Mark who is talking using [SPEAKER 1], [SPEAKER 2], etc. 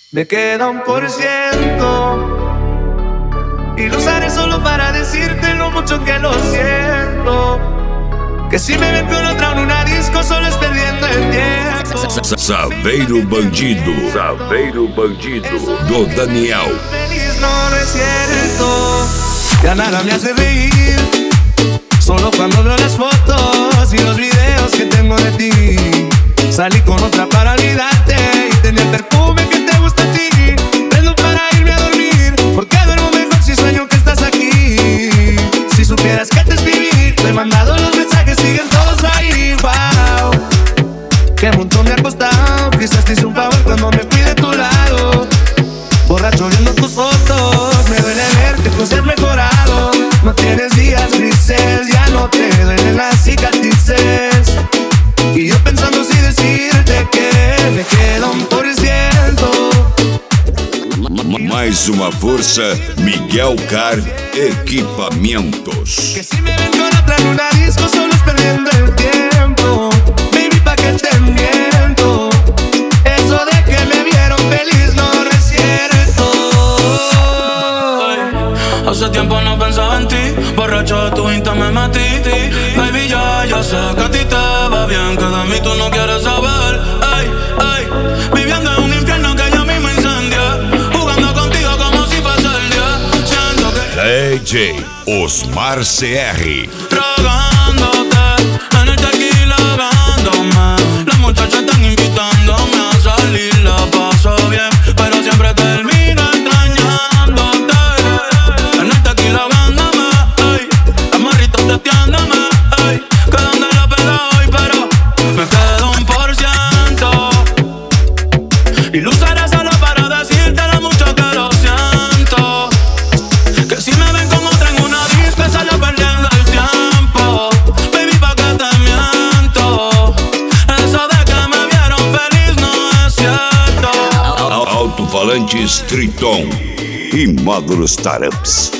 [SPEAKER 1] Me queda 1% y lo usaré solo para decirte lo mucho que lo siento. Que si me ven con otra en una disco solo es perdiendo el tiempo.
[SPEAKER 2] Saveiro Bandido, Saveiro Bandido, do Daniel.
[SPEAKER 1] Feliz no es cierto, ya nada me hace reír. Solo cuando veo las fotos y los videos que tengo de ti. Salí con otra para olvidarte y tenía el perfume que te gusta a ti. Prendo para irme a dormir, porque duermo mejor si sueño que estás aquí. Si supieras que te escribí, te he mandado los mensajes, siguen todos ahí. Wow, qué montón me ha costado. Quizás te hice un favor cuando me fui de tu lado. Borracho viendo tus fotos, me duele ver que tú has mejorado. No tienes días grises, ya no te duelen las cicatrices. Y yo pensando si decirte que me queda 1%.
[SPEAKER 2] Mais uma força, Miguel Car Equipamentos.
[SPEAKER 1] Que si me ven con otra en una disco solo es perdiendo el tiempo. Baby, pa' que te miento. Eso de que me vieron feliz no es cierto.
[SPEAKER 3] Hace tiempo no pensaba en ti, borracho de tu Insta me metí. Baby, ya sé que a ti te va bien, que de mí tú no quieres saber. Ay, viviendo en un infierno que ya mismo incendia, jugando contigo como si fuese el día. Siento que
[SPEAKER 2] DJ Osmar CR.
[SPEAKER 3] rogándote, en el tequila ahogándome. Las muchachas están invitándome a salir, la paso bien, pero siempre termino extrañándote. En el tequila ahogándome, las morritas testeándome, quedando en la pega hoy, pero me quedo 1%. Y lo usaré solo para decirte lo mucho que lo siento. Que si me ven con otra en una disco solo perdiendo el tiempo. Baby, pa' que te miento. Eso de que me vieron feliz no es cierto.
[SPEAKER 2] Alto-falantes Triton e Módulo Startups.